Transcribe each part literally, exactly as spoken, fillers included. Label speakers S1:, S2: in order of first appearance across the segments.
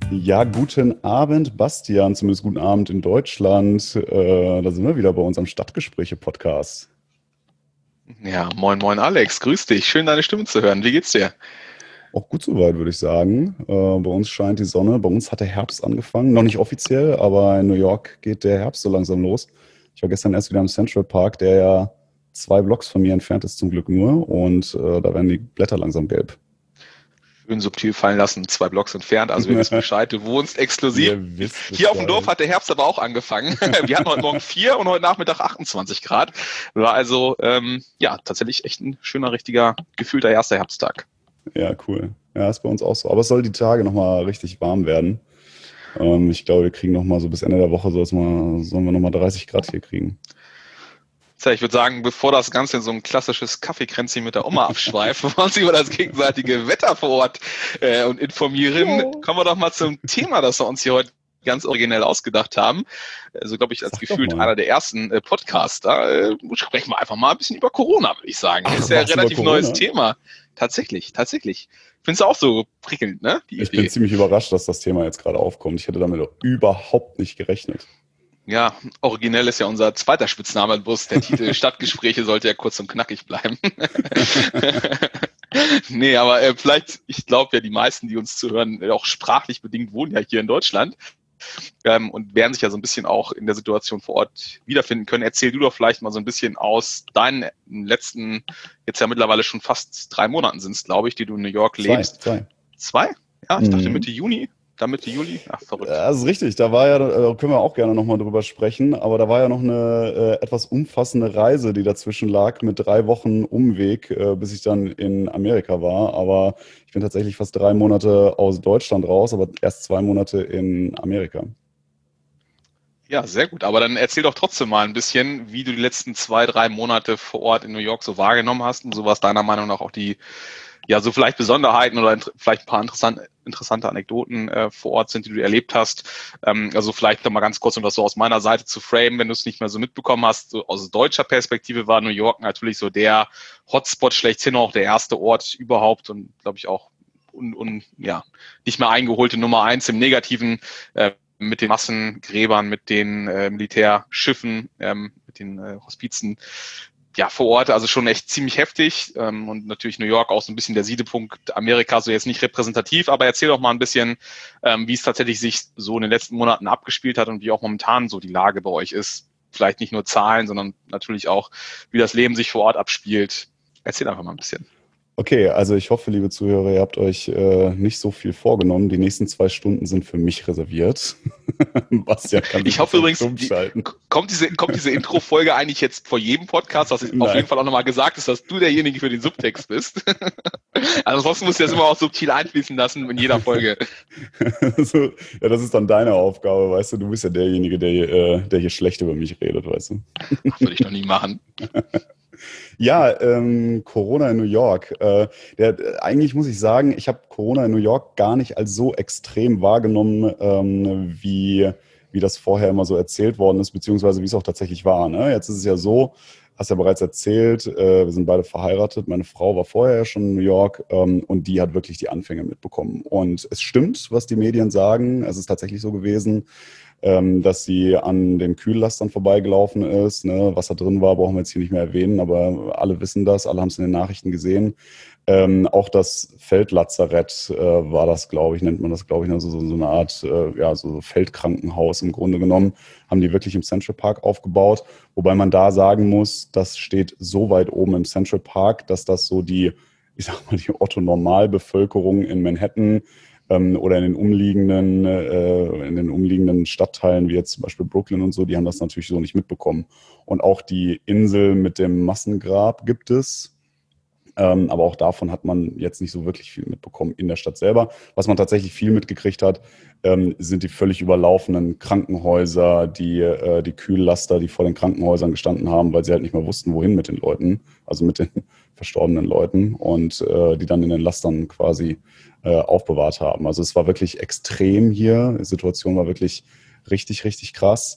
S1: Ja, guten Abend, Bastian, zumindest guten Abend in Deutschland. Äh, da sind wir wieder bei unserem Stadtgespräche-Podcast.
S2: Ja, moin, moin Alex, grüß dich. Schön, deine Stimme zu hören. Wie geht's dir?
S1: Auch gut soweit, würde ich sagen. Äh, bei uns scheint die Sonne, bei uns hat der Herbst angefangen, noch nicht offiziell, aber in New York geht der Herbst so langsam los. Ich war gestern erst wieder im Central Park, der ja zwei Blocks von mir entfernt ist, zum Glück nur, und äh, da werden die Blätter langsam gelb.
S2: Schön subtil fallen lassen, zwei Blocks entfernt. Also wir wissen Bescheid, du wohnst exklusiv.
S1: Ihr wisst
S2: Hier auf dem Dorf
S1: Bescheid.
S2: hat der Herbst aber auch angefangen. Wir hatten heute Morgen vier und heute Nachmittag achtundzwanzig Grad. War also ähm, ja tatsächlich echt ein schöner, richtiger, gefühlter erster Herbsttag.
S1: Ja, cool. Ja, ist bei uns auch so. Aber es soll die Tage nochmal richtig warm werden. Ähm, ich glaube, wir kriegen nochmal so bis Ende der Woche, soll's mal, sollen wir nochmal dreißig Grad hier kriegen.
S2: Tja, ich würde sagen, bevor das Ganze in so ein klassisches Kaffeekränzchen mit der Oma abschweift, wo wir uns über das gegenseitige Wetter vor Ort äh, und informieren,
S1: Oh.
S2: kommen wir doch mal zum Thema, das wir uns hier heute ganz originell ausgedacht haben. Also, glaube ich, als
S1: Sag doch
S2: gefühlt
S1: mal.
S2: einer der ersten äh, Podcaster, äh, sprechen wir einfach mal ein bisschen über Corona, würde ich sagen.
S1: Ach,
S2: Ist ja ein
S1: was, über
S2: relativ neues
S1: Corona?
S2: Thema. Tatsächlich, tatsächlich. Findest du auch so prickelnd, ne? Die
S1: Ich bin
S2: Idee.
S1: ziemlich überrascht, dass das Thema jetzt gerade aufkommt. Ich hätte damit überhaupt nicht gerechnet.
S2: Ja, originell ist ja unser zweiter Spitzname, bloß der Titel Stadtgespräche sollte ja kurz und knackig bleiben. Nee, aber äh, vielleicht, ich glaube ja, die meisten, die uns zuhören, äh, auch sprachlich bedingt wohnen ja hier in Deutschland ähm, und werden sich ja so ein bisschen auch in der Situation vor Ort wiederfinden können. Erzähl du doch vielleicht mal so ein bisschen aus deinen letzten, jetzt ja mittlerweile schon fast drei Monaten sind es, glaube ich, die du in New York
S1: Zwei,
S2: lebst.
S1: zwei.
S2: Zwei? Ja, ich dachte
S1: Mhm.
S2: Mitte Juni, dann Mitte Juli. Ach, verrückt.
S1: Das ist richtig, da war ja, da können wir auch gerne nochmal drüber sprechen, aber da war ja noch eine äh, etwas umfassende Reise, die dazwischen lag, mit drei Wochen Umweg, äh, bis ich dann in Amerika war. Aber ich bin tatsächlich fast drei Monate aus Deutschland raus, aber erst zwei Monate in Amerika.
S2: Ja, sehr gut. Aber dann erzähl doch trotzdem mal ein bisschen, wie du die letzten zwei, drei Monate vor Ort in New York so wahrgenommen hast und so was deiner Meinung nach auch die, ja, so vielleicht Besonderheiten oder int- vielleicht ein paar interessant, interessante Anekdoten äh, vor Ort sind, die du erlebt hast. Ähm, also vielleicht noch mal ganz kurz, um das so aus meiner Seite zu framen, wenn du es nicht mehr so mitbekommen hast. So aus deutscher Perspektive war New York natürlich so der Hotspot schlechthin, auch der erste Ort überhaupt und glaube ich auch un, un, ja, nicht mehr eingeholte Nummer eins im Negativen. Äh, mit den Massengräbern, mit den äh, Militärschiffen, ähm, mit den äh, Hospizen, ja, vor Ort, also schon echt ziemlich heftig ähm, und natürlich New York auch so ein bisschen der Siedepunkt Amerika, so jetzt nicht repräsentativ, aber erzähl doch mal ein bisschen, ähm, wie es tatsächlich sich so in den letzten Monaten abgespielt hat und wie auch momentan so die Lage bei euch ist. Vielleicht nicht nur Zahlen, sondern natürlich auch, wie das Leben sich vor Ort abspielt. Erzähl einfach mal ein bisschen.
S1: Okay, also ich hoffe, liebe Zuhörer, ihr habt euch äh, nicht so viel vorgenommen. Die nächsten zwei Stunden sind für mich reserviert. Bastian kann sich
S2: Ich hoffe
S1: jetzt auf
S2: übrigens,
S1: stumm
S2: die,
S1: schalten.
S2: kommt diese, kommt diese Intro-Folge eigentlich jetzt vor jedem Podcast, dass auf
S1: Nein.
S2: jeden Fall auch nochmal gesagt ist, dass du derjenige für den Subtext bist. Also sonst musst du das immer auch subtil einfließen lassen in jeder Folge.
S1: Also, ja, das ist dann deine Aufgabe, weißt du. Du bist ja derjenige, der, äh, der hier schlecht über mich redet, weißt du.
S2: Ach, würde ich noch nie machen.
S1: Ja, ähm, Corona in New York. Äh, der, eigentlich muss ich sagen, ich habe Corona in New York gar nicht als so extrem wahrgenommen, ähm, wie, wie das vorher immer so erzählt worden ist, beziehungsweise wie es auch tatsächlich war. Ne? Jetzt ist es ja so, hast ja bereits erzählt, äh, wir sind beide verheiratet. Meine Frau war vorher schon in New York ähm, und die hat wirklich die Anfänge mitbekommen. Und es stimmt, was die Medien sagen. Es ist tatsächlich so gewesen, ähm, dass sie an den Kühllastern vorbeigelaufen ist. Ne? Was da drin war, brauchen wir jetzt hier nicht mehr erwähnen, aber alle wissen das, alle haben es in den Nachrichten gesehen. Ähm, auch das Feldlazarett äh, war das, glaube ich, nennt man das, glaube ich, also so, so eine Art äh, ja, so Feldkrankenhaus im Grunde genommen, haben die wirklich im Central Park aufgebaut. Wobei man da sagen muss, das steht so weit oben im Central Park, dass das so die, ich sag mal, die Otto-Normalbevölkerung in Manhattan ähm, oder in den umliegenden, äh, in den umliegenden Stadtteilen, wie jetzt zum Beispiel Brooklyn und so, die haben das natürlich so nicht mitbekommen. Und auch die Insel mit dem Massengrab gibt es. Ähm, aber auch davon hat man jetzt nicht so wirklich viel mitbekommen in der Stadt selber. Was man tatsächlich viel mitgekriegt hat, ähm, sind die völlig überlaufenden Krankenhäuser, die, äh, die Kühllaster, die vor den Krankenhäusern gestanden haben, weil sie halt nicht mehr wussten, wohin mit den Leuten, also mit den verstorbenen Leuten und äh, die dann in den Lastern quasi äh, aufbewahrt haben. Also es war wirklich extrem hier. Die Situation war wirklich richtig, richtig krass.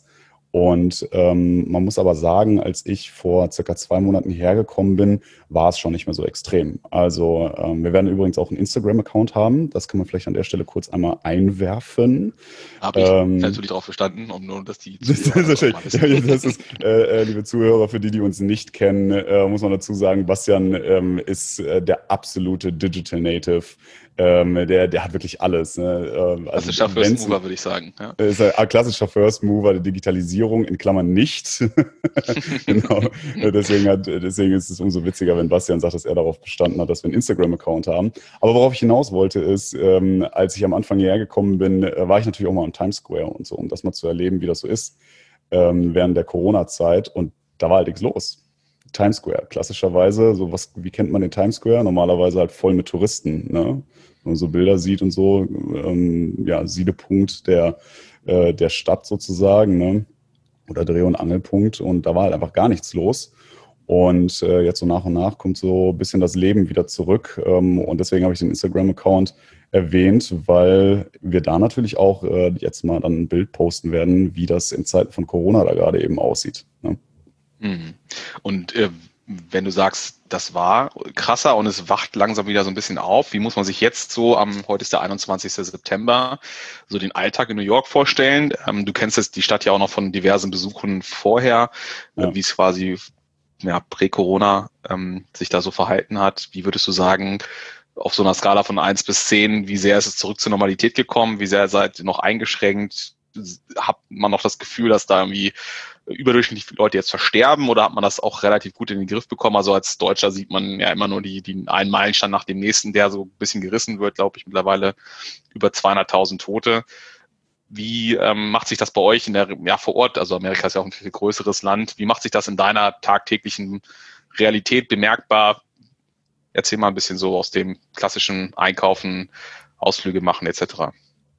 S1: Und ähm, man muss aber sagen, als ich vor circa zwei Monaten hergekommen bin, war es schon nicht mehr so extrem. Also ähm, wir werden übrigens auch einen Instagram-Account haben. Das kann man vielleicht an der Stelle kurz einmal einwerfen.
S2: Habe ich
S1: Ähm,
S2: natürlich darauf verstanden, um nur, dass die
S1: Das,
S2: Zuhörer
S1: das,
S2: das auch
S1: ist,
S2: mal wissen.
S1: ja, das ist, äh, äh, liebe Zuhörer, für die, die uns nicht kennen, äh, muss man dazu sagen, Bastian ähm, ist äh, der absolute Digital Native. Ähm, der, der hat wirklich alles. Ne? Ähm,
S2: Das ist
S1: also,
S2: ja First Mover, würde ich sagen. Ja.
S1: ist ein klassischer First Mover der Digitalisierung, in Klammern nicht. Genau. Deswegen, hat, deswegen ist es umso witziger, wenn Bastian sagt, dass er darauf bestanden hat, dass wir einen Instagram-Account haben. Aber worauf ich hinaus wollte, ist, ähm, als ich am Anfang hierher gekommen bin, äh, war ich natürlich auch mal im Times Square und so, um das mal zu erleben, wie das so ist ähm, während der Corona-Zeit. Und da war halt nichts los. Times Square, klassischerweise, so was, wie kennt man den Times Square? Normalerweise halt voll mit Touristen, ne? Wenn man so Bilder sieht und so, ähm, ja, Siedepunkt der, äh, der Stadt sozusagen, ne? Oder Dreh- und Angelpunkt. Und da war halt einfach gar nichts los. Und äh, jetzt so nach und nach kommt so ein bisschen das Leben wieder zurück. Ähm, und deswegen habe ich den Instagram-Account erwähnt, weil wir da natürlich auch äh, jetzt mal dann ein Bild posten werden, wie das in Zeiten von Corona da gerade eben aussieht, ne?
S2: Mhm. Und äh, wenn du sagst, das war krasser und es wacht langsam wieder so ein bisschen auf, wie muss man sich jetzt so am, heute ist der einundzwanzigster September, so den Alltag in New York vorstellen? Ähm, du kennst jetzt die Stadt ja auch noch von diversen Besuchen vorher, äh,
S1: Ja.
S2: wie es quasi ja, prä-Corona ähm, sich da so verhalten hat. Wie würdest du sagen, auf so einer Skala von eins bis zehn, wie sehr ist es zurück zur Normalität gekommen? Wie sehr seid ihr noch eingeschränkt? Hat man noch das Gefühl, dass da irgendwie überdurchschnittlich viele Leute jetzt versterben oder hat man das auch relativ gut in den Griff bekommen? Also als Deutscher sieht man ja immer nur die, die einen Meilenstein nach dem nächsten, der so ein bisschen gerissen wird, glaube ich, mittlerweile über zweihunderttausend Tote. Wie ähm, macht sich das bei euch in der, ja, vor Ort, also Amerika ist ja auch ein viel größeres Land, wie macht sich das in deiner tagtäglichen Realität bemerkbar? Erzähl mal ein bisschen so aus dem klassischen Einkaufen, Ausflüge machen et cetera.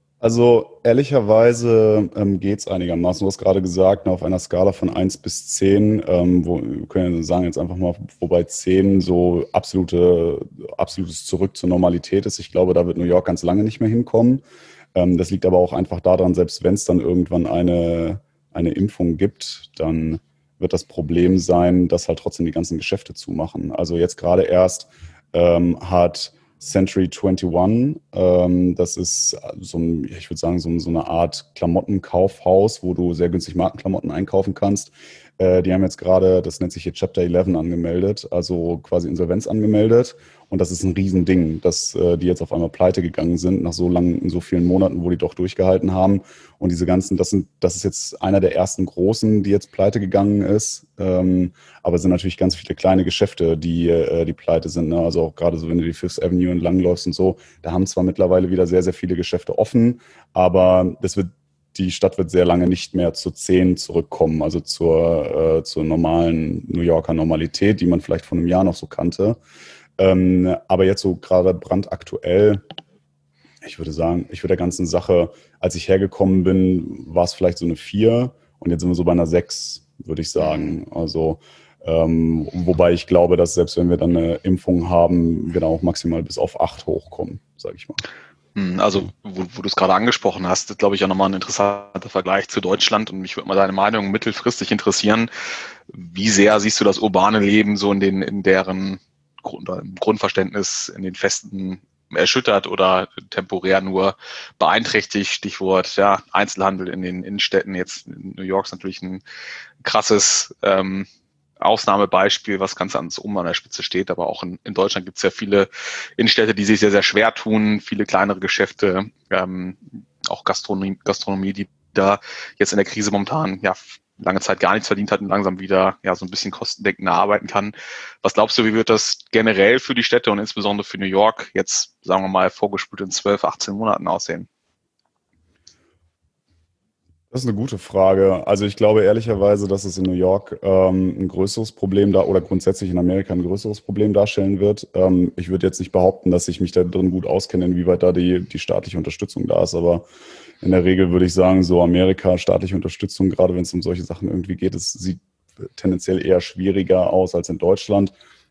S1: Also ehrlicherweise ähm, geht es einigermaßen. Du hast gerade gesagt, auf einer Skala von eins bis zehn, ähm, wo, wir können ja sagen jetzt einfach mal, wobei zehn so absolute, absolutes Zurück zur Normalität ist. Ich glaube, da wird New York ganz lange nicht mehr hinkommen. Ähm, das liegt aber auch einfach daran, selbst wenn es dann irgendwann eine, eine Impfung gibt, dann wird das Problem sein, dass halt trotzdem die ganzen Geschäfte zumachen. Also jetzt gerade erst ähm, hat Century einundzwanzig, ähm, das ist so ein, ich würde sagen, so, so eine Art Klamottenkaufhaus, wo du sehr günstig Markenklamotten einkaufen kannst. Äh, die haben jetzt gerade, das nennt sich hier Chapter elf angemeldet, also quasi Insolvenz angemeldet. Und das ist ein Riesending, dass äh, die jetzt auf einmal pleite gegangen sind, nach so langen, so vielen Monaten, wo die doch durchgehalten haben. Und diese ganzen, das sind, das ist jetzt einer der ersten großen, die jetzt pleite gegangen ist. Ähm, aber es sind natürlich ganz viele kleine Geschäfte, die, äh, die pleite sind, ne? Also auch gerade so, wenn du die Fifth Avenue entlangläufst und so, da haben zwar mittlerweile wieder sehr, sehr viele Geschäfte offen, aber das wird, die Stadt wird sehr lange nicht mehr zu zehn zurückkommen, also zur, äh, zur normalen New Yorker Normalität, die man vielleicht vor einem Jahr noch so kannte. Ähm, aber jetzt so gerade brandaktuell, ich würde sagen, ich würde der ganzen Sache, als ich hergekommen bin, war es vielleicht so eine vier und jetzt sind wir so bei einer sechs, würde ich sagen. Also ähm, wobei ich glaube, dass selbst wenn wir dann eine Impfung haben, wir dann auch maximal bis auf acht hochkommen, sage ich mal.
S2: Also, wo, wo du es gerade angesprochen hast, glaube ich, auch nochmal ein interessanter Vergleich zu Deutschland. Und mich würde mal deine Meinung mittelfristig interessieren. Wie sehr siehst du das urbane Leben so in den, in deren Grund, im Grundverständnis, in den Festen erschüttert oder temporär nur beeinträchtigt? Stichwort, ja, Einzelhandel in den Innenstädten. Jetzt in New York ist natürlich ein krasses ähm, Ausnahmebeispiel, was ganz ans oben an der Spitze steht, aber auch in, in Deutschland gibt es ja viele Innenstädte, die sich sehr, sehr schwer tun, viele kleinere Geschäfte, ähm, auch Gastronomie, Gastronomie, die da jetzt in der Krise momentan ja lange Zeit gar nichts verdient hat und langsam wieder ja so ein bisschen kostendeckender arbeiten kann. Was glaubst du, wie wird das generell für die Städte und insbesondere für New York jetzt, sagen wir mal, vorgespult in zwölf, achtzehn Monaten aussehen?
S1: Das ist eine gute Frage. Also ich glaube ehrlicherweise, dass es in New York ähm, ein größeres Problem da oder grundsätzlich in Amerika ein größeres Problem darstellen wird. Ähm, ich würde jetzt nicht behaupten, dass ich mich da drin gut auskenne, inwieweit da die, die staatliche Unterstützung da ist, aber in der Regel würde ich sagen, so Amerika, staatliche Unterstützung, gerade wenn es um solche Sachen irgendwie geht, es sieht tendenziell eher schwieriger aus als in Deutschland.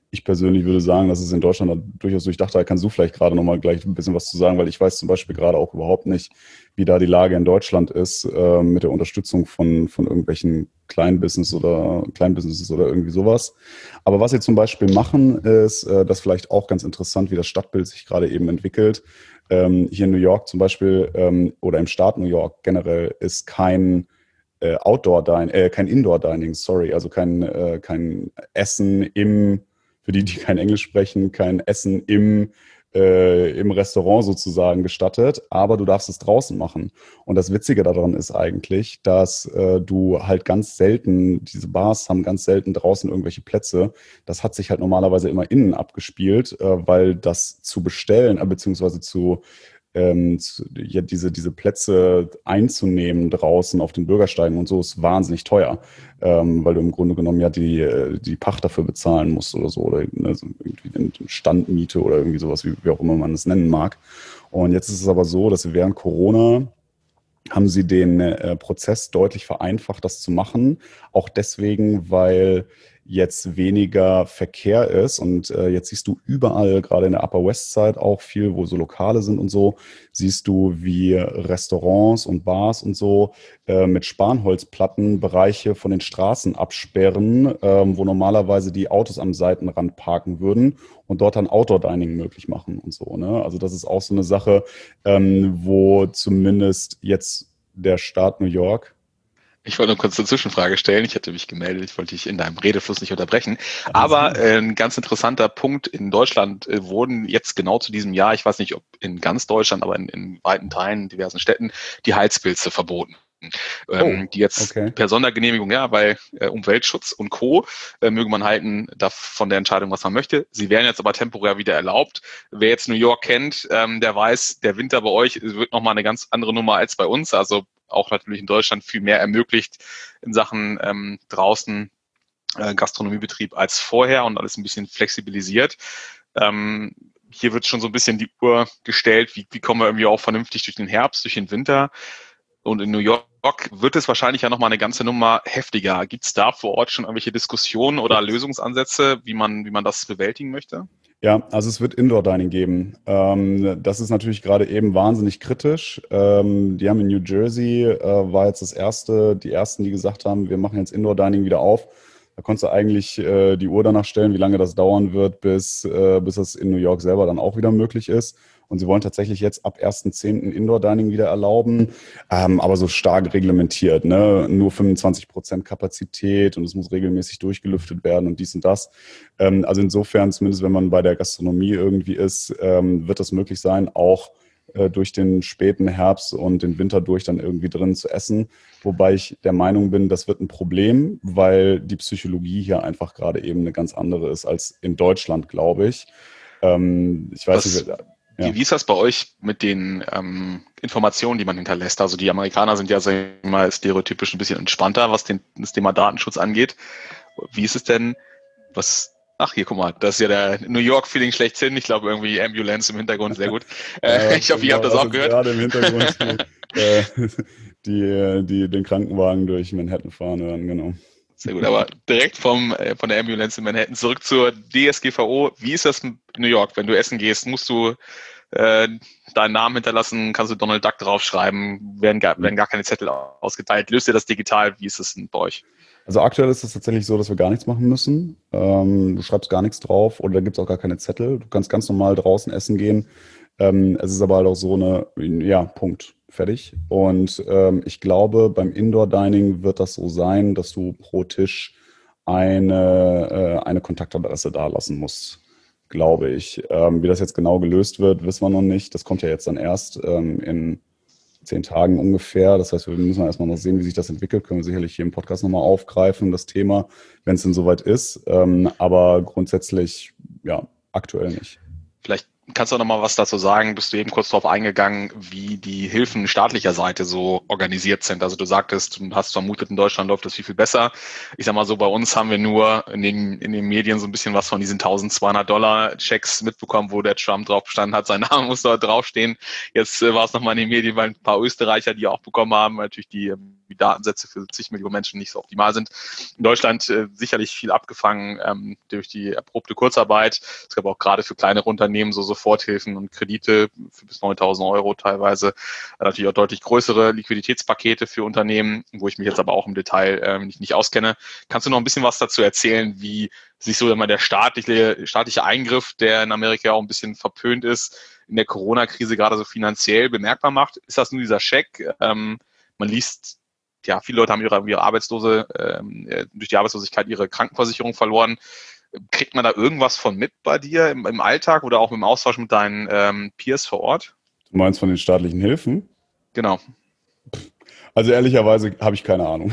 S1: Ich persönlich würde sagen, dass es in Deutschland da durchaus durchdacht. Da kannst du vielleicht gerade noch mal gleich ein bisschen was zu sagen, weil ich weiß zum Beispiel gerade auch überhaupt nicht, wie da die Lage in Deutschland ist äh, mit der Unterstützung von, von irgendwelchen Kleinbusiness oder Kleinbusinesses oder irgendwie sowas. Aber was sie zum Beispiel machen, ist, äh, das vielleicht auch ganz interessant, wie das Stadtbild sich gerade eben entwickelt. Ähm, hier in New York zum Beispiel ähm, oder im Staat New York generell ist kein äh, Outdoor-Dining, äh, kein Indoor-Dining, sorry, also kein, äh, kein Essen im für die, die kein Englisch sprechen, kein Essen im, äh, im Restaurant sozusagen gestattet, aber du darfst es draußen machen. Und das Witzige daran ist eigentlich, dass äh, du halt ganz selten, diese Bars haben ganz selten draußen irgendwelche Plätze. Das hat sich halt normalerweise immer innen abgespielt, äh, weil das zu bestellen, äh, beziehungsweise zu ähm, zu, ja, diese, diese Plätze einzunehmen draußen auf den Bürgersteigen und so ist wahnsinnig teuer, ähm, weil du im Grunde genommen ja die, die Pacht dafür bezahlen musst oder so, oder ne, so irgendwie eine Standmiete oder irgendwie sowas, wie, wie auch immer man es nennen mag. Und jetzt ist es aber so, dass während Corona haben sie den äh, Prozess deutlich vereinfacht, das zu machen. Auch deswegen, weil jetzt weniger Verkehr ist und äh, jetzt siehst du überall, gerade in der Upper West Side auch viel, wo so Lokale sind und so, siehst du, wie Restaurants und Bars und so äh, mit Spanholzplatten Bereiche von den Straßen absperren, ähm, wo normalerweise die Autos am Seitenrand parken würden und dort dann Outdoor-Dining möglich machen und so. Ne? Also das ist auch so eine Sache, ähm, wo zumindest jetzt der Staat New York.
S2: Ich wollte nur kurz eine Zwischenfrage stellen. Ich hatte mich gemeldet, ich wollte dich in deinem Redefluss nicht unterbrechen. Aber äh, ein ganz interessanter Punkt, in Deutschland äh, wurden jetzt genau zu diesem Jahr, ich weiß nicht, ob in ganz Deutschland, aber in, in weiten Teilen, in diversen Städten, die Heizpilze verboten. Ähm,
S1: Oh,
S2: die jetzt
S1: okay.
S2: per Sondergenehmigung, ja, bei äh, Umweltschutz und Co. Äh, möge man halten da von der Entscheidung, was man möchte. Sie werden jetzt aber temporär wieder erlaubt. Wer jetzt New York kennt, ähm, der weiß, der Winter bei euch wird nochmal eine ganz andere Nummer als bei uns. Also auch natürlich in Deutschland viel mehr ermöglicht in Sachen ähm, draußen äh, Gastronomiebetrieb als vorher und alles ein bisschen flexibilisiert. Ähm, hier wird schon so ein bisschen die Uhr gestellt, wie, wie kommen wir irgendwie auch vernünftig durch den Herbst, durch den Winter. Und in New York wird es wahrscheinlich ja nochmal eine ganze Nummer heftiger. Gibt es da vor Ort schon irgendwelche Diskussionen oder Lösungsansätze, wie man, wie man das bewältigen möchte?
S1: Ja, also es wird Indoor-Dining geben. Ähm, das ist natürlich gerade eben wahnsinnig kritisch. Ähm, die haben in New Jersey, äh, war jetzt das erste, die ersten, die gesagt haben, wir machen jetzt Indoor-Dining wieder auf. Da konntest du eigentlich äh, die Uhr danach stellen, wie lange das dauern wird, bis, äh, bis das in New York selber dann auch wieder möglich ist. Und sie wollen tatsächlich jetzt ab ersten zehnten Indoor-Dining wieder erlauben, ähm, aber so stark reglementiert, ne? Nur fünfundzwanzig Prozent Kapazität und es muss regelmäßig durchgelüftet werden und dies und das. Ähm, also insofern, zumindest wenn man bei der Gastronomie irgendwie ist, ähm, wird das möglich sein, auch äh, durch den späten Herbst und den Winter durch dann irgendwie drin zu essen. Wobei ich der Meinung bin, das wird ein Problem, weil die Psychologie hier einfach gerade eben eine ganz andere ist als in Deutschland, glaube ich. Ähm, ich weiß
S2: Was,
S1: nicht,
S2: ja. Wie ist das bei euch mit den ähm, Informationen, die man hinterlässt? Also die Amerikaner sind ja, sagen wir mal, stereotypisch ein bisschen entspannter, was den, das Thema Datenschutz angeht. Wie ist es denn, was... Ach, hier, guck mal, das ist ja der New York-Feeling schlechthin. Ich glaube, irgendwie Ambulance im Hintergrund, sehr gut. Äh,
S1: ja,
S2: ich hoffe, ihr habt das auch gehört.
S1: Gerade im Hintergrund die, äh, die, die den Krankenwagen durch Manhattan fahren hören, genau.
S2: Sehr gut, aber direkt vom, äh, von der Ambulance in Manhattan zurück zur D S G V O. Wie ist das in New York? Wenn du essen gehst, musst du äh, deinen Namen hinterlassen, kannst du Donald Duck draufschreiben, werden gar, werden gar keine Zettel ausgeteilt. Löst ihr das digital? Wie ist es denn bei euch?
S1: Also aktuell ist es tatsächlich so, dass wir gar nichts machen müssen. Ähm, du schreibst gar nichts drauf oder da gibt es auch gar keine Zettel. Du kannst ganz normal draußen essen gehen. Ähm, es ist aber halt auch so eine, ja, Punkt, fertig. Und ähm, ich glaube, beim Indoor-Dining wird das so sein, dass du pro Tisch eine, äh, eine Kontaktadresse dalassen musst, glaube ich. Ähm, wie das jetzt genau gelöst wird, wissen wir noch nicht. Das kommt ja jetzt dann erst ähm, in zehn Tagen ungefähr. Das heißt, wir müssen erstmal noch sehen, wie sich das entwickelt. Können wir sicherlich hier im Podcast nochmal aufgreifen, das Thema, wenn es denn soweit ist. Ähm, aber grundsätzlich, ja, aktuell nicht.
S2: Vielleicht kannst du noch mal was dazu sagen? Bist du eben kurz darauf eingegangen, wie die Hilfen staatlicher Seite so organisiert sind? Also du sagtest, du hast vermutet, in Deutschland läuft das viel, viel besser. Ich sag mal so, bei uns haben wir nur in den, in den Medien so ein bisschen was von diesen eintausendzweihundert Dollar Checks mitbekommen, wo der Trump drauf gestanden hat. Sein Name muss da draufstehen. Jetzt äh, war es nochmal in den Medien, weil ein paar Österreicher, die auch bekommen haben, natürlich die, die Datensätze für zig Millionen Menschen nicht so optimal sind. In Deutschland äh, sicherlich viel abgefangen ähm, durch die erprobte Kurzarbeit. Es gab auch gerade für kleinere Unternehmen so Soforthilfen und Kredite für bis neuntausend Euro teilweise. Äh, natürlich auch deutlich größere Liquiditätspakete für Unternehmen, wo ich mich jetzt aber auch im Detail ähm, nicht, nicht auskenne. Kannst du noch ein bisschen was dazu erzählen, wie sich so immer der staatliche, staatliche Eingriff, der in Amerika auch ein bisschen verpönt ist, in der Corona-Krise gerade so finanziell bemerkbar macht? Ist das nur dieser Scheck? Ähm, man liest, ja, viele Leute haben ihre, ihre Arbeitslose, ähm, durch die Arbeitslosigkeit ihre Krankenversicherung verloren. Kriegt man da irgendwas von mit bei dir im, im Alltag oder auch im Austausch mit deinen ähm, Peers vor Ort?
S1: Du meinst von den staatlichen Hilfen?
S2: Genau.
S1: Also ehrlicherweise habe ich keine Ahnung.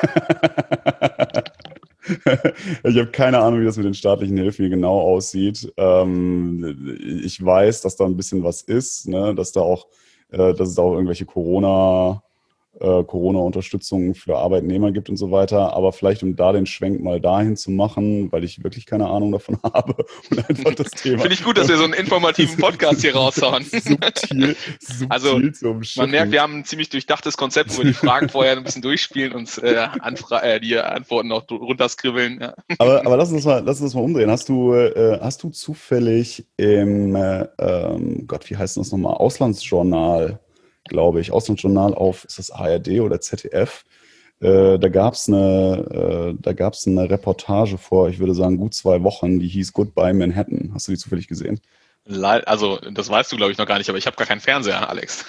S1: Ich habe keine Ahnung, wie das mit den staatlichen Hilfen hier genau aussieht. Ähm, ich weiß, dass da ein bisschen was ist, ne? Dass da auch, äh, dass es da auch irgendwelche Corona, äh, Corona-Unterstützung für Arbeitnehmer gibt und so weiter. Aber vielleicht, um da den Schwenk mal dahin zu machen, weil ich wirklich keine Ahnung davon habe und einfach das Thema.
S2: Finde ich gut, dass wir so einen informativen Podcast hier raushauen.
S1: subtil, subtil
S2: also,
S1: zu umschiffen.
S2: Man merkt, wir haben ein ziemlich durchdachtes Konzept, wo wir die Fragen vorher ein bisschen durchspielen und äh, Anfra- äh, die Antworten noch runterskribbeln. Ja.
S1: Aber, aber lass uns mal, lass uns mal umdrehen. Hast du, äh, hast du zufällig im, äh, ähm, Gott, wie heißt das nochmal? Auslandsjournal, glaube ich. Auslandsjournal auf, ist das A R D oder Z D F? Äh, da gab es eine, äh, da gab's eine Reportage vor, ich würde sagen, gut zwei Wochen, die hieß Goodbye Manhattan. Hast du die zufällig gesehen?
S2: Also, das weißt du, glaube ich, noch gar nicht, aber ich habe gar keinen Fernseher, Alex.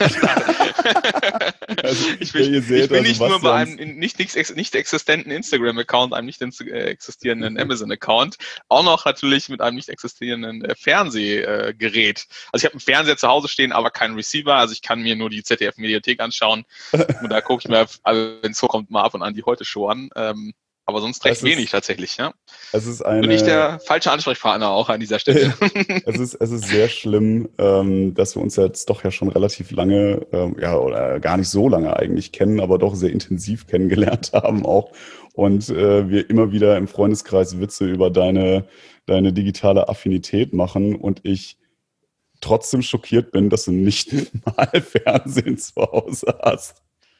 S1: Also,
S2: ich bin,
S1: ihr seht
S2: ich bin
S1: also,
S2: nicht nur bei
S1: Bastians-
S2: einem nicht, nicht, nicht existenten Instagram-Account, einem nicht existierenden Amazon-Account, auch noch natürlich mit einem nicht existierenden äh, Fernsehgerät. Also ich habe einen Fernseher zu Hause stehen, aber keinen Receiver, also ich kann mir nur die Z D F-Mediathek anschauen und da gucke ich mir, also wenn es so kommt, mal ab und an die Heute-Show an. Ähm, aber sonst recht
S1: Es ist-
S2: wenig tatsächlich, ja.
S1: Es ist eine,
S2: Bin ich der falsche Ansprechpartner auch an dieser Stelle.
S1: es ist, es ist sehr schlimm, ähm, dass wir uns jetzt doch ja schon relativ lange, ähm, ja, oder gar nicht so lange eigentlich kennen, aber doch sehr intensiv kennengelernt haben auch. Und äh, wir immer wieder im Freundeskreis Witze über deine, deine digitale Affinität machen und ich trotzdem schockiert bin, dass du nicht mal Fernsehen zu Hause hast.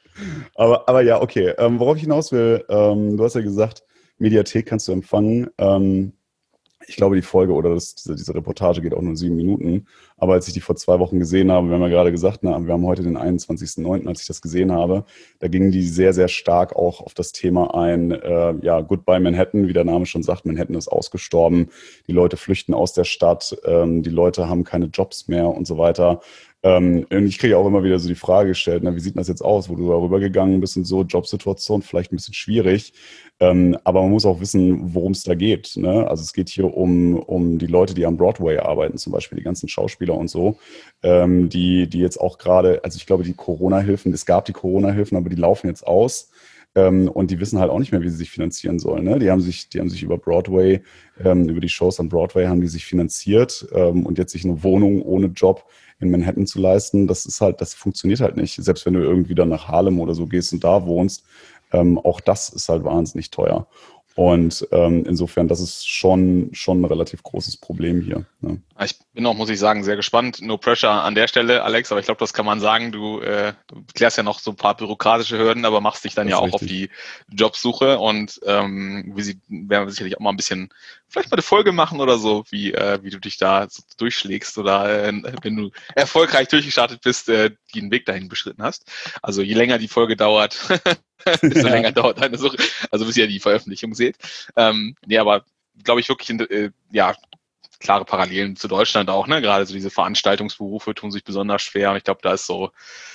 S1: Aber, aber ja, okay. Ähm, worauf ich hinaus will, ähm, du hast ja gesagt, Mediathek kannst du empfangen. Ähm, ich glaube, die Folge oder das, diese, diese Reportage geht auch nur sieben Minuten. Aber als ich die vor zwei Wochen gesehen habe, wir haben ja gerade gesagt, na, wir haben heute den einundzwanzigsten neunten, als ich das gesehen habe, da gingen die sehr, sehr stark auch auf das Thema ein, äh, ja, Goodbye Manhattan, wie der Name schon sagt, Manhattan ist ausgestorben, die Leute flüchten aus der Stadt, ähm, die Leute haben keine Jobs mehr und so weiter. Ähm, und ich kriege auch immer wieder so die Frage gestellt, na, wie sieht das jetzt aus, wo du darüber gegangen bist und so, Jobsituation vielleicht ein bisschen schwierig, ähm, aber man muss auch wissen, worum es da geht, ne? Also es geht hier um, um die Leute, die am Broadway arbeiten, zum Beispiel die ganzen Schauspieler und so, ähm, die, die jetzt auch gerade, also ich glaube, die Corona-Hilfen, es gab die Corona-Hilfen, aber die laufen jetzt aus. Ähm, und die wissen halt auch nicht mehr, wie sie sich finanzieren sollen. Ne? Die haben sich, die haben sich über Broadway, ähm, über die Shows an Broadway haben die sich finanziert ähm, und jetzt sich eine Wohnung ohne Job in Manhattan zu leisten, das ist halt, das funktioniert halt nicht. Selbst wenn du irgendwie dann nach Harlem oder so gehst und da wohnst, ähm, auch das ist halt wahnsinnig teuer. Und ähm, insofern, das ist schon, schon ein relativ großes Problem hier. Ne?
S2: Ich bin auch, muss ich sagen, sehr gespannt. No pressure an der Stelle, Alex, aber ich glaube, das kann man sagen. Du, äh, du klärst ja noch so ein paar bürokratische Hürden, aber machst dich dann
S1: Das
S2: ja
S1: ist
S2: auch
S1: richtig.
S2: auf die Jobsuche und ähm, wie sie werden wir sicherlich auch mal ein bisschen, vielleicht mal eine Folge machen oder so, wie, äh, wie du dich da so durchschlägst oder äh, wenn du erfolgreich durchgestartet bist, äh, den Weg dahin beschritten hast. Also je länger die Folge dauert, desto
S1: Ja.
S2: länger dauert deine Suche, also bis ihr die Veröffentlichung seht. Ähm, nee, aber glaube ich wirklich, äh, ja, klare Parallelen zu Deutschland auch, ne? Gerade so diese Veranstaltungsberufe tun sich besonders schwer und ich glaube, da ist so,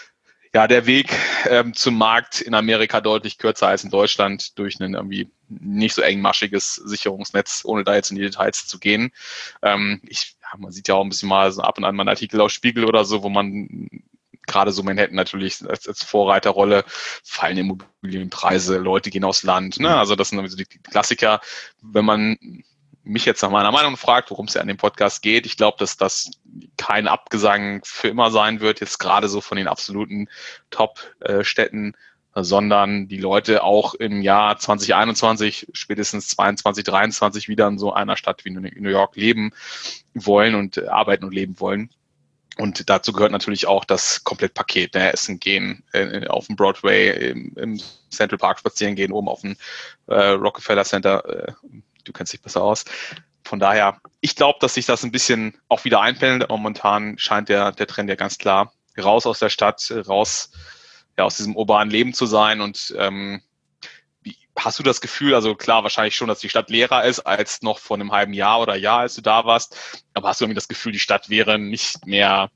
S2: ja, der Weg ähm, zum Markt in Amerika deutlich kürzer als in Deutschland durch ein irgendwie nicht so engmaschiges Sicherungsnetz, ohne da jetzt in die Details zu gehen. Ähm, ich, ja, man sieht ja auch ein bisschen mal so ab und an mal einen Artikel aus Spiegel oder so, wo man gerade so Manhattan natürlich als, als Vorreiterrolle, fallen Immobilienpreise, Leute gehen aufs Land, ne? Also das sind so die Klassiker. Wenn man mich jetzt nach meiner Meinung fragt, worum es ja an dem Podcast geht, ich glaube, dass das kein Abgesang für immer sein wird, jetzt gerade so von den absoluten Top-Städten, sondern die Leute auch im Jahr zwanzig einundzwanzig, spätestens zweiundzwanzig, dreiundzwanzig wieder in so einer Stadt wie New York leben wollen und arbeiten und leben wollen. Und dazu gehört natürlich auch das Komplettpaket, ne? Essen gehen, äh, auf dem Broadway, im, im Central Park spazieren gehen, oben auf dem äh, Rockefeller Center. Äh, du kennst dich besser aus. Von daher, ich glaube, dass sich das ein bisschen auch wieder einpendelt. Momentan scheint der, der Trend ja ganz klar raus aus der Stadt, raus ja, aus diesem urbanen Leben zu sein. Und ähm, wie, hast du das Gefühl, also klar, wahrscheinlich schon, dass die Stadt leerer ist als noch vor einem halben Jahr oder Jahr, als du da warst. Aber hast du irgendwie das Gefühl, die Stadt wäre nicht mehr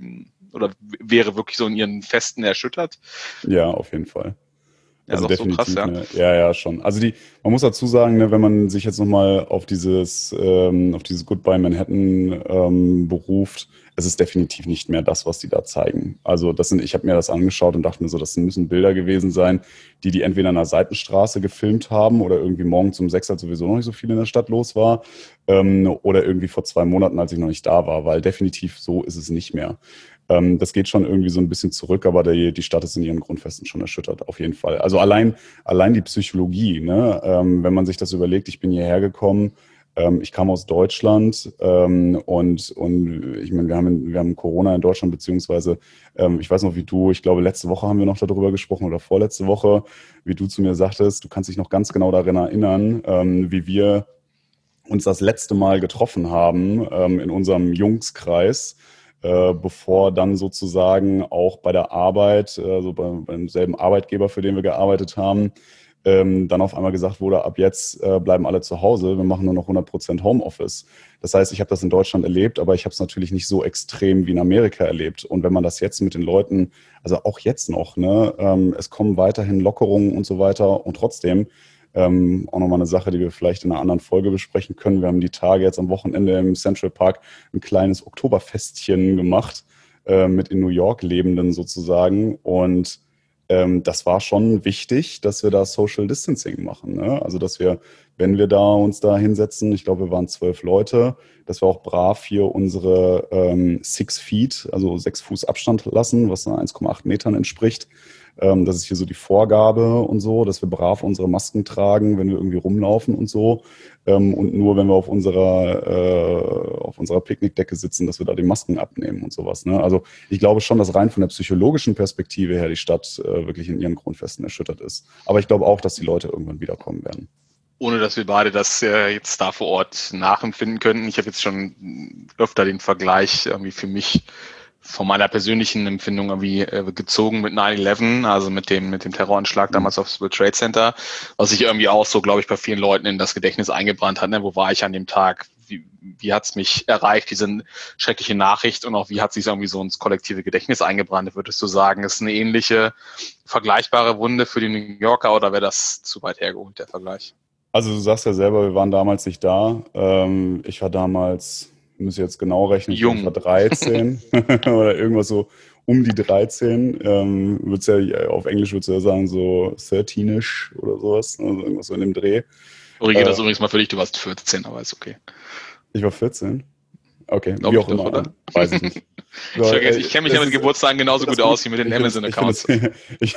S2: oder wäre wirklich so in ihren Festen erschüttert?
S1: Ja, auf jeden Fall.
S2: Ja,
S1: Also
S2: doch so
S1: definitiv,
S2: krass, ja.
S1: ne? Ja, ja, schon. Also die, man muss dazu sagen, ne, wenn man sich jetzt nochmal auf dieses, ähm, auf dieses Goodbye Manhattan ähm, beruft, es ist definitiv nicht mehr das, was die da zeigen. Also das sind, ich habe mir das angeschaut und dachte mir so, das müssen Bilder gewesen sein, die die entweder an einer Seitenstraße gefilmt haben oder irgendwie morgens um sechs, als sowieso noch nicht so viel in der Stadt los war, ähm, oder irgendwie vor zwei Monaten, als ich noch nicht da war, weil definitiv so ist es nicht mehr. Ähm, das geht schon irgendwie so ein bisschen zurück, aber die, die Stadt ist in ihren Grundfesten schon erschüttert, auf jeden Fall. Also allein, allein die Psychologie, ne? Ähm, wenn man sich das überlegt, ich bin hierher gekommen, ähm, ich kam aus Deutschland ähm, und, und ich meine, wir haben, wir haben Corona in Deutschland, beziehungsweise, ähm, ich weiß noch, wie du, ich glaube, letzte Woche haben wir noch darüber gesprochen oder vorletzte Woche, wie du zu mir sagtest, du kannst dich noch ganz genau daran erinnern, ähm, wie wir uns das letzte Mal getroffen haben ähm, in unserem Jungskreis, äh, bevor dann sozusagen auch bei der Arbeit, also bei, beim selben Arbeitgeber, für den wir gearbeitet haben, ähm, dann auf einmal gesagt wurde, ab jetzt äh, bleiben alle zu Hause, wir machen nur noch hundert Prozent Homeoffice. Das heißt, ich habe das in Deutschland erlebt, aber ich habe es natürlich nicht so extrem wie in Amerika erlebt. Und wenn man das jetzt mit den Leuten, also auch jetzt noch, ne, ähm, es kommen weiterhin Lockerungen und so weiter und trotzdem, Ähm, auch nochmal eine Sache, die wir vielleicht in einer anderen Folge besprechen können. Wir haben die Tage jetzt am Wochenende im Central Park ein kleines Oktoberfestchen gemacht, äh, mit in New York Lebenden sozusagen. Und ähm, das war schon wichtig, dass wir da Social Distancing machen. Ne? Also, dass wir, wenn wir da uns da hinsetzen, ich glaube, wir waren zwölf Leute, dass wir auch brav hier unsere ähm, Six Feet, also sechs Fuß Abstand lassen, was eins Komma acht Metern entspricht. Ähm, das ist hier so die Vorgabe und so, dass wir brav unsere Masken tragen, wenn wir irgendwie rumlaufen und so. Ähm, und nur wenn wir auf unserer, äh, auf unserer Picknickdecke sitzen, dass wir da die Masken abnehmen und sowas. Ne? Also ich glaube schon, dass rein von der psychologischen Perspektive her die Stadt äh, wirklich in ihren Grundfesten erschüttert ist. Aber ich glaube auch, dass die Leute irgendwann wiederkommen werden.
S2: Ohne dass wir beide das äh, jetzt da vor Ort nachempfinden könnten. Ich habe jetzt schon öfter den Vergleich irgendwie für mich von meiner persönlichen Empfindung irgendwie äh, gezogen mit nine eleven, also mit dem mit dem Terroranschlag damals aufs World Trade Center, was sich irgendwie auch so, glaube ich, bei vielen Leuten in das Gedächtnis eingebrannt hat. Ne? Wo war ich an dem Tag? Wie, wie hat es mich erreicht, diese schreckliche Nachricht, und auch wie hat sich irgendwie so ins kollektive Gedächtnis eingebrannt? Würdest du sagen, ist eine ähnliche, vergleichbare Wunde für die New Yorker, oder wäre das zu weit hergeholt, der Vergleich?
S1: Also du sagst ja selber, wir waren damals nicht da. Ähm, ich war damals, ich muss jetzt genau rechnen, ich
S2: Jung.
S1: war dreizehn oder irgendwas so um die dreizehn. Ähm, würd's ja, auf Englisch würdest du ja sagen so dreizehn-ish oder sowas, also irgendwas so in dem Dreh.
S2: Korrigiere
S1: Äh,
S2: das übrigens mal für dich, du warst vierzehn, aber ist okay.
S1: Ich war vierzehn? Okay,
S2: Glaub
S1: wie
S2: ich
S1: auch
S2: doch,
S1: immer.
S2: oder?
S1: Weiß ich nicht.
S2: Ich, vergesse, ich kenne mich ja mit Geburtstagen genauso gut aus wie mit den Amazon-Accounts.
S1: Ich,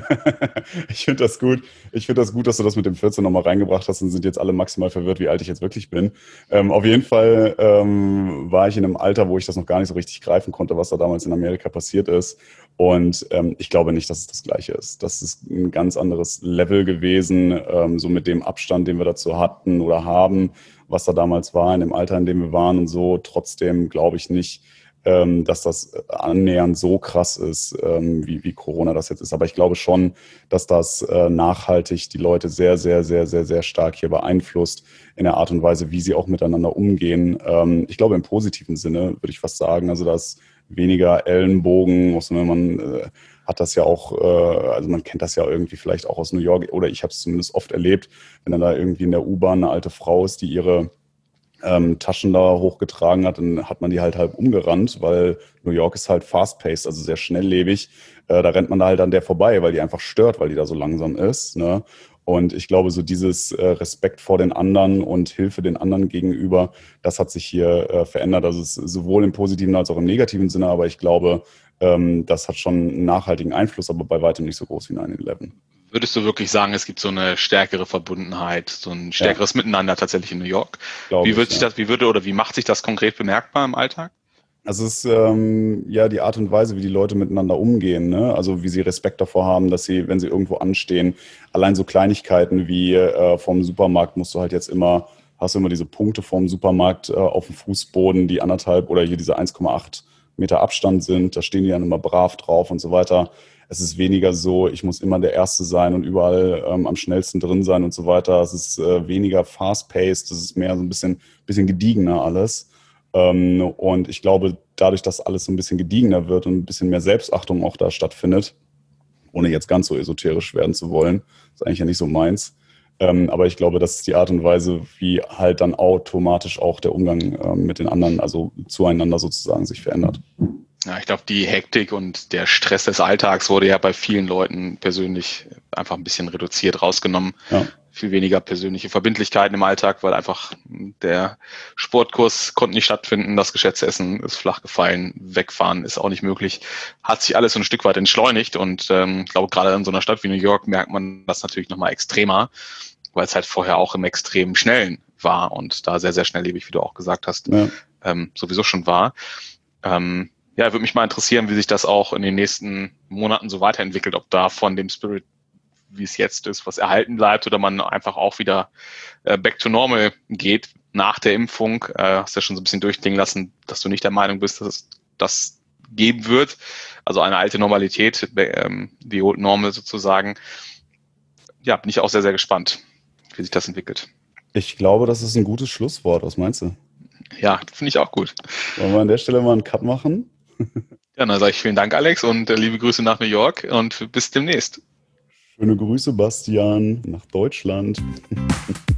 S1: ich finde das gut. Ich finde das gut, dass du das mit dem vierzehn nochmal reingebracht hast und sind jetzt alle maximal verwirrt, wie alt ich jetzt wirklich bin. Ähm, auf jeden Fall ähm, war ich in einem Alter, wo ich das noch gar nicht so richtig greifen konnte, was da damals in Amerika passiert ist. Und ähm, ich glaube nicht, dass es das Gleiche ist. Das ist ein ganz anderes Level gewesen, ähm, so mit dem Abstand, den wir dazu hatten oder haben, was da damals war, in dem Alter, in dem wir waren und so. Trotzdem glaube ich nicht, ähm, dass das annähernd so krass ist, ähm, wie, wie Corona das jetzt ist. Aber ich glaube schon, dass das äh, nachhaltig die Leute sehr, sehr, sehr, sehr, sehr stark hier beeinflusst in der Art und Weise, wie sie auch miteinander umgehen. Ähm, ich glaube im positiven Sinne, würde ich fast sagen. Also dass weniger Ellenbogen, also man äh, hat das ja auch, äh, also man kennt das ja irgendwie vielleicht auch aus New York, oder ich habe es zumindest oft erlebt, wenn dann da irgendwie in der U-Bahn eine alte Frau ist, die ihre ähm, Taschen da hochgetragen hat, dann hat man die halt halb umgerannt, weil New York ist halt fast-paced, also sehr schnelllebig. Äh, da rennt man da halt an der vorbei, weil die einfach stört, weil die da so langsam ist. Ne? Und ich glaube, so dieses äh, Respekt vor den anderen und Hilfe den anderen gegenüber, das hat sich hier äh, verändert. Also es ist sowohl im positiven als auch im negativen Sinne, aber ich glaube, ähm, das hat schon einen nachhaltigen Einfluss, aber bei weitem nicht so groß wie nine eleven.
S2: Würdest du wirklich sagen, es gibt so eine stärkere Verbundenheit, so ein stärkeres ja. Miteinander tatsächlich in New York? Glaube wie wird ich, sich ja. das, wie würde oder wie macht sich das konkret bemerkbar im Alltag?
S1: Also es ist ähm, ja die Art und Weise, wie die Leute miteinander umgehen, ne? Also wie sie Respekt davor haben, dass sie, wenn sie irgendwo anstehen, allein so Kleinigkeiten wie äh, vorm Supermarkt musst du halt jetzt immer, hast du immer diese Punkte vorm Supermarkt äh, auf dem Fußboden, die anderthalb oder hier diese eins Komma acht Meter Abstand sind, da stehen die dann immer brav drauf und so weiter. Es ist weniger so, ich muss immer der Erste sein und überall ähm, am schnellsten drin sein und so weiter. Es ist äh, weniger fast-paced, es ist mehr so ein bisschen, bisschen gediegener alles. Ähm, und ich glaube, dadurch, dass alles so ein bisschen gediegener wird und ein bisschen mehr Selbstachtung auch da stattfindet, ohne jetzt ganz so esoterisch werden zu wollen, ist eigentlich ja nicht so meins. Ähm, aber ich glaube, das ist die Art und Weise, wie halt dann automatisch auch der Umgang ähm, mit den anderen, also zueinander sozusagen, sich verändert.
S2: Ja, ich glaube, die Hektik und der Stress des Alltags wurde ja bei vielen Leuten persönlich einfach ein bisschen reduziert, rausgenommen. Ja. Viel weniger persönliche Verbindlichkeiten im Alltag, weil einfach der Sportkurs konnte nicht stattfinden, das geschätzte Essen ist flach gefallen, wegfahren ist auch nicht möglich. Hat sich alles so ein Stück weit entschleunigt und ähm, ich glaube, gerade in so einer Stadt wie New York merkt man das natürlich nochmal extremer, weil es halt vorher auch im extrem Schnellen war und da sehr, sehr schnelllebig, wie du auch gesagt hast, ja. ähm, sowieso schon war. Ähm, ja, würde mich mal interessieren, wie sich das auch in den nächsten Monaten so weiterentwickelt, ob da von dem Spirit, wie es jetzt ist, was erhalten bleibt oder man einfach auch wieder äh, back to normal geht nach der Impfung. Äh, hast ja schon so ein bisschen durchklingen lassen, dass du nicht der Meinung bist, dass es das geben wird. Also eine alte Normalität, ähm, die Old Normal sozusagen. Ja, bin ich auch sehr, sehr gespannt, wie sich das entwickelt.
S1: Ich glaube, das ist ein gutes Schlusswort. Was meinst du?
S2: Ja, finde ich auch gut.
S1: Wollen wir an der Stelle mal einen Cut machen?
S2: Ja, dann sage ich vielen Dank, Alex, und äh, liebe Grüße nach New York und bis demnächst.
S1: Schöne Grüße, Bastian, nach Deutschland.